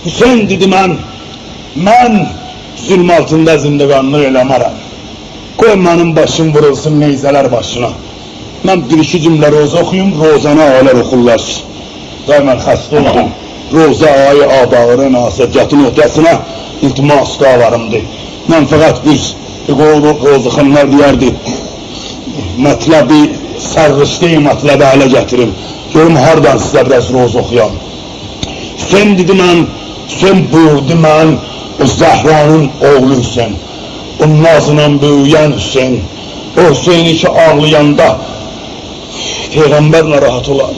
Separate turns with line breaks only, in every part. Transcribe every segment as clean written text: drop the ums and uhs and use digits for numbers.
Hüseyin dedi mən zülm altında zindiqanlıq eləmərəm. Qoy mənim başım vurulsun neyzələr başına. Mən bir-iki cümlə roza oxuyum, rozana ağalar oxurlar. Qoy mən xəstə olam. Roza ayı abağırın asədiyyatın öhdəsinə iltimas qalarımdır. Mən fəqət bir rozıxanlar deyərdi. Mətləbi sərrişdeyi mətləbi ələ gətirim. Görüm hardan sizə biraz roza oxuyam. Hüseyin dedi Hüseyin buyurdu mən o Zəhranın oğlu Hüseyin. O nazla böyüyən Hüseyin. O Hüseyin'i ki ağlayanda Peyğəmbər narahat olar.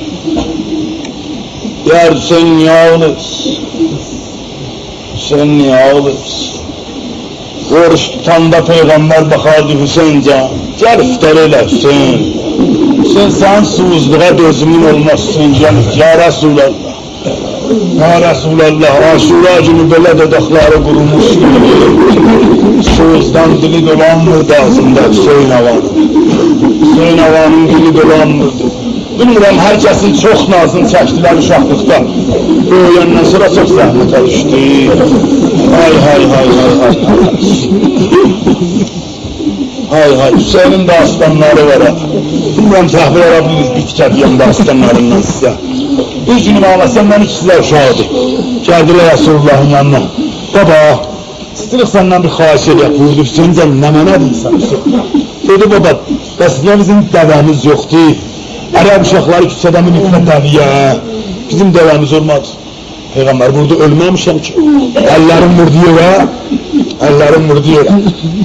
Deyər Hüseyin niyə ağlayırsın? Hüseyin niyə ağlayırsın? Oruç tutanda Peyğəmbər baxardı Hüseyin can. Gəl iftar elə Hüseyin. Hüseyin sən suuzluğa dözümün olmazsın. Gəl ya Resulallah. Ya Resulallah, Aşura günü belə dodaqları qurumuş gibi. Suuzdan dili dolanmırdı ağzında Hüseyin Avanın. Hüseyin Avanın dili dolanmırdı. Bilmirəm, hər kəsin çox nazını çəkdilər uşaqlıqda. Böyüyəndən sonra çox zəhmətə düşdü. Hay. Hay, Hüseynin dastanları var. Bilmirəm, təhvil ara biliriz bir tikə deyəm dastanlarından sizə. Bir günüm ağlasam, mən ikisilər uşaqdır. Gəldilər Resulullahın yanına. Baba, istirik səndən bir xahiş edək, buyurdu Hüseyin can, nə mənə deyirsən Hüseyin? Dedi baba, bəs niyə bizim dəvəmiz yoxdur? Ərəb uşaqları küçədə miniklə dəviyə, bizim dəvəmiz olmadı. Peyğəmbər burada ölməmişəm ki, əllərim vurdu yerə.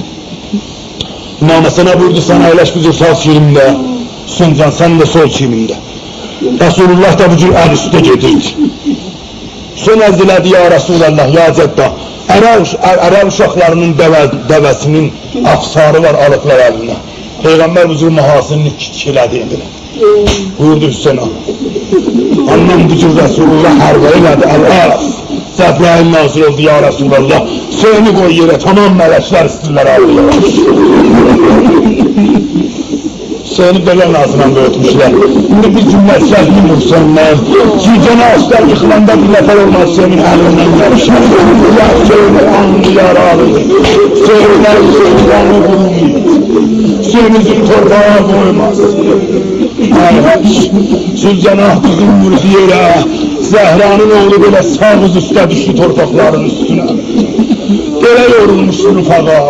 İmam-ı buyurdu, sana əyləş bu cür sağ çiğimdə, Hüseyin can, sən də sol çiğimdə. Resulullah da bu cür əl üstə gedirdi. Hüseyin əz dilədi, ya Resulallah, ya Cədda, ərəb uşaqlarının dəvəsinin afsarı var, alıqlar əlinə. Peyğəmbər bu cür mahasını tiklədi edilir. Buyurdu Hüseyin ağa. Annem bu cür Resulullah hərba elədi, Əl-As. Cəbrail nazir oldu, ya Resulallah. Hüseyin'i qoy yerə, tamam mələklər istirlər ağlayar. Hüseyin'i belə nazından böyütmüşlər. İndi bir cümlə səhvim Hüseyin'dən. Cicəni açlar yıxılanda bir nəfər olmaz Hüseyin'in əlindən gəlişlər. Ya Hüseyin'i anlı yaralı. Hüseyin'in anlı qurumuydu. Hüseyin'in torbağa koymaz. Zülcenah bizim vurdu yerə. Zəhranın oğlu belə sağız üstə düşdü torpaqların üstünə. Belə yorulmuşdu rufağa.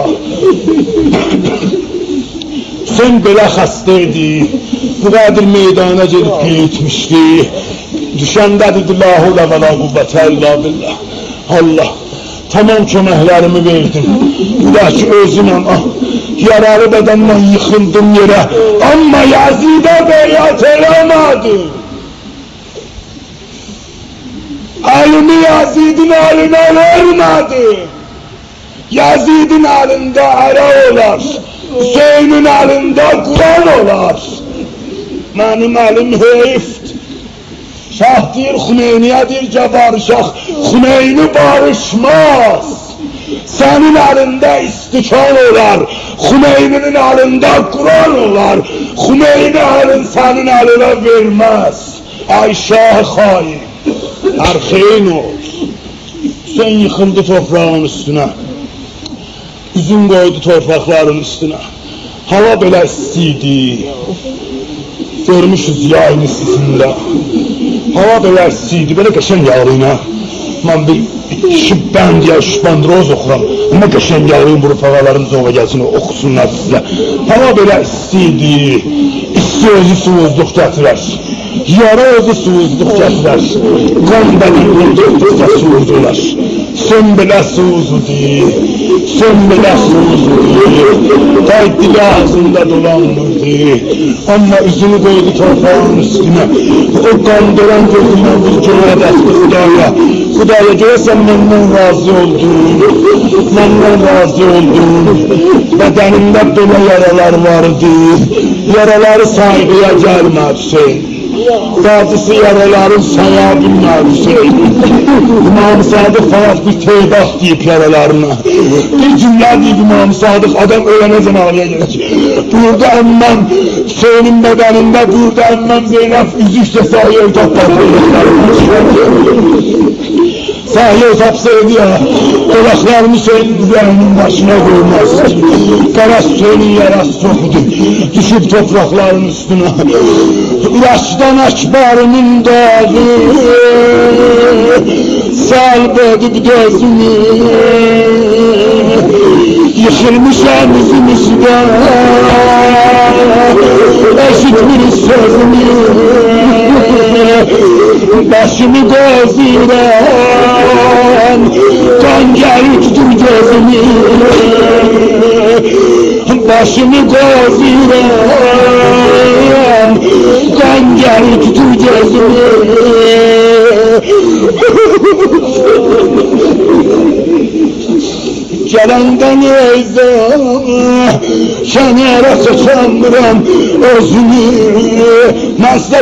Hüseyin belə xəstə idi. Bu qədir meydana gedib geyitmişdi. Düşəndə dedi, la hulə və la qüvvətə illa billah. Allah, tamam köməklərimi verdim. Ulah ki özüməm, yaralı bədəndən yıxıldım yerə. Amma Yazidə beyat eləmədi. Əlini Yazidin əlinə vermədi. Yazidin əlində ərə olar. Hüseynin əlində Quran olar. Mənim əlim heyfdir. Şah deyir, Xümeyniyə deyir ki, barışaq. Xümeyni barışmaz. Sənin əlində istikan olar. Xümeyninin əlində Quran olar. Xümeyni əlin sənin əlinə verməz. Ay şah xain, hər xeyin ol. Hüseyin yıxıldı toprağın üstünə. Üzün qoydu torpaqların üstünə. Hava belə istiydi. Görmüşüz yayın istisində. Hava belə istiydi, belə qəşən yağlıyına. Mən bir şübbənd roz oxuram. Nə qəşən yağlıyım bu rüfağaların zova gəlsin, oxusunlar sizə. Hava belə istiydi. İsti özü suuzluq gətirər. Yara özü suuzluq gətirər. Qan bəni vurduqda suuzdular. Sen belə suuzudur. Sen belə suuzudur. Tay dili ağzında dolanmırdı. Amma üzünü qoydu torpağın üstünə. O qandıran gözünə bir göğe bəxti Xudaya. Xudaya görəsən məndən razı oldun. Məndən razı oldun. Bədənimdə belə yaralar vardı. Yaraları saygıya gəlmə Hüseyin. Bazısı yaraların saya bilmər Hüseyin. İmam-ı Sadık falan bir teybat deyip yaralarına. Bir cümlə deyip İmam-ı Sadık adam ölene zamanıya gelecek. Burada emmem Hüseyin'in bedeninde, burada emmem Zeynep üzüşte sahaya evlatlar. Tahir tapsaydı ya, kulaklarını söyledilerinin başına koymaz. Karas senin yarası çoktu, düşüp toprakların üstüne. Yaştan akbarının dağı, salmadık gözünü. Yıkılmış emzimizden, eşitmiş sözünü. Başımı gözüren, kan gelir tutur gözümü. Başımı gözüren, kan gelir tutur gözümü. Gelenden eyza, kenara çekendiren özümü.